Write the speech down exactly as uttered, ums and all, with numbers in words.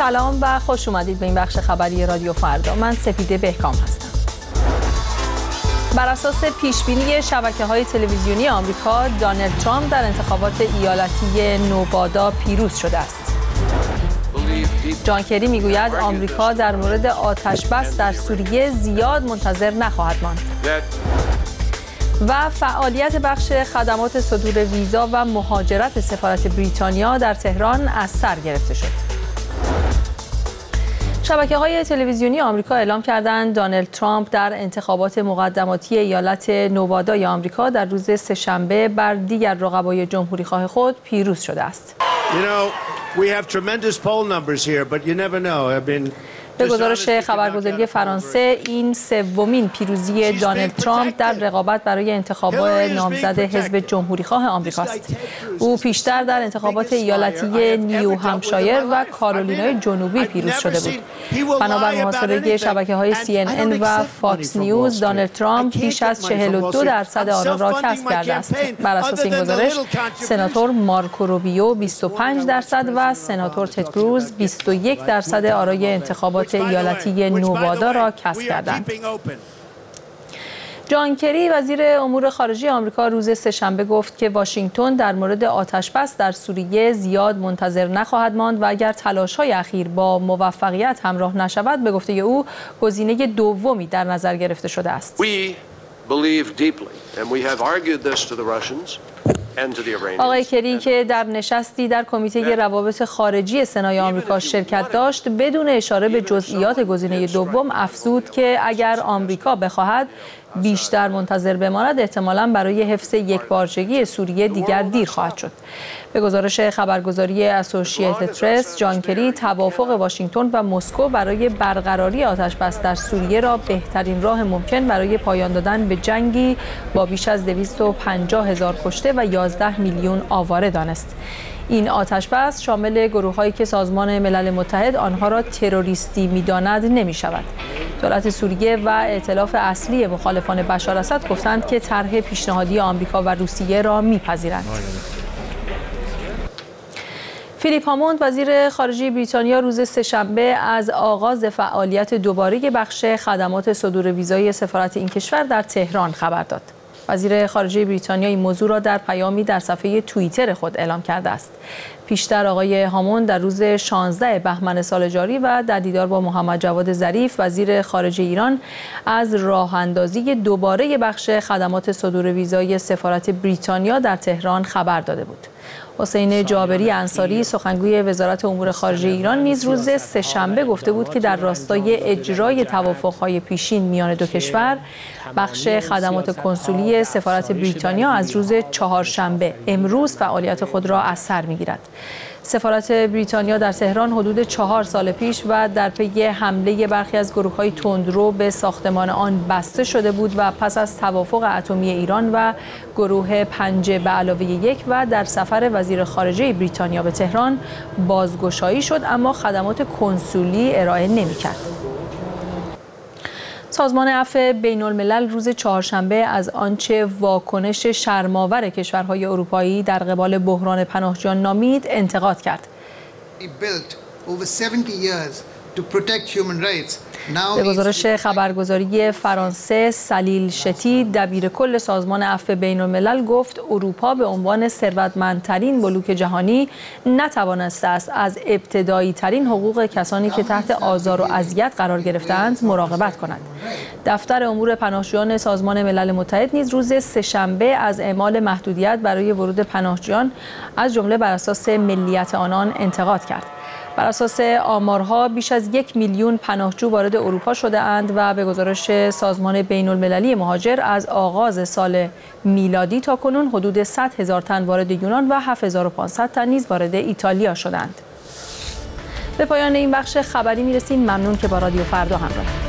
سلام و خوش اومدید به این بخش خبری رادیو فردا. من سپیده بهکام هستم. بر اساس پیشبینی شبکه‌های تلویزیونی آمریکا، دونالد ترامپ در انتخابات ایالتی نوادا پیروز شده است. جان کری میگوید آمریکا در مورد آتش‌بس در سوریه زیاد منتظر نخواهد ماند. و فعالیت بخش خدمات صدور ویزا و مهاجرت سفارت بریتانیا در تهران از سر گرفته شد. شبکه‌های تلویزیونی آمریکا اعلام کردند دونالد ترامپ در انتخابات مقدماتی ایالت نوادای آمریکا در روز سه‌شنبه بر دیگر رقبای جمهوری‌خواه خود پیروز شده است. به گزارش خبرگزاری فرانسه، این سومین پیروزی دونالد ترامپ در رقابت برای انتخابات نامزد حزب جمهوری‌خواه آمریکاست. او پیشتر در انتخابات ایالتی نیو همشایر و کارولینای جنوبی پیروز شده بود. بنابر محاسبه شبکه‌های سی ان ان و فاکس نیوز، دونالد ترامپ بیش از چهل و دو درصد آرا را کسب کرده است. بر اساس این گزارش، سناتور مارکو روبیو بیست و پنج درصد و سناتور تد کروز بیست و یک درصد آرای انتخابات ایالتی نوادا را کسب کردند. جان کری وزیر امور خارجه آمریکا روز سه‌شنبه گفت که واشنگتن در مورد آتش‌بس در سوریه زیاد منتظر نخواهد ماند و اگر تلاش‌های اخیر با موفقیت همراه نشود، به گفته او گزینه دومی در نظر گرفته شده است. آقای کری که در نشستی در کمیته روابط خارجی سنای آمریکا شرکت داشت، بدون اشاره به جزئیات گزینه دوم افزود که اگر آمریکا بخواهد بیشتر منتظر بماند، احتمالاً برای حفظ یکپارچگی سوریه دیگر دیر خواهد شد. به گزارش خبرگزاری اسوسییتد پرس، جان کری توافق واشنگتن و مسکو برای برقراری آتش‌بس در سوریه را بهترین راه ممکن برای پایان دادن به جنگی با بیش از دویست و پنجاه هزار کشته و یازده میلیون آواره دانست. این آتش‌بس شامل گروه‌هایی که سازمان ملل متحد آنها را تروریستی می‌داند نمی‌شود. دولت سوریه و ائتلاف اصلی مخالفان بشار اسد گفتند که طرح پیشنهادی آمریکا و روسیه را می‌پذیرند. فیلیپ هاموند وزیر خارجه بریتانیا روز سه‌شنبه از آغاز فعالیت دوباره بخش خدمات صدور ویزای سفارت این کشور در تهران خبر داد. وزیر خارجه بریتانیا این موضوع را در پیامی در صفحه توییتر خود اعلام کرده است. پیشتر آقای هاموند در روز شانزده بهمن سال جاری و در دیدار با محمد جواد ظریف وزیر خارجه ایران از راه اندازی دوباره بخش خدمات صدور ویزای سفارت بریتانیا در تهران خبر داده بود. حسین جابری انصاری سخنگوی وزارت امور خارجه ایران نیز روز سه‌شنبه گفته بود که در راستای اجرای توافق‌های پیشین میان دو کشور، بخش خدمات کنسولی سفارت بریتانیا از روز چهارشنبه امروز فعالیت خود را از سر می‌گیرد. سفارت بریتانیا در تهران حدود چهار سال پیش و در پی حمله برخی از گروه‌های تندرو به ساختمان آن بسته شده بود و پس از توافق اتمی ایران و گروه پنجه به علاوه یک و در سفر وزیر خارجه بریتانیا به تهران بازگشایی شد، اما خدمات کنسولی ارائه نمی‌کرد. سازمان عفو بین‌الملل روز چهارشنبه از آنچه واکنش شرم‌آور کشورهای اروپایی در قبال بحران پناهجویان نامید انتقاد کرد. به گزارش خبرگزاری فرانسه، سلیل شتی دبیر کل سازمان عفو بین‌الملل گفت اروپا به عنوان ثروتمندترین بلوک جهانی نتوانسته است از ابتدایی ترین حقوق کسانی که تحت آزار و اذیت قرار گرفتند مراقبت کند. دفتر امور پناهجویان سازمان ملل متحد نیز روز سه‌شنبه از اعمال محدودیت برای ورود پناهجویان از جمله بر اساس ملیت آنان انتقاد کرد. بر اساس آمارها بیش از یک میلیون پناهجو وارد اروپا شده اند و به گزارش سازمان بین‌المللی مهاجر از آغاز سال میلادی تا کنون حدود صد هزار تن وارد یونان و هفت هزار و پانصد تن نیز وارد ایتالیا شدند. به پایان این بخش خبری میرسیم. ممنون که با رادیو فردا همراه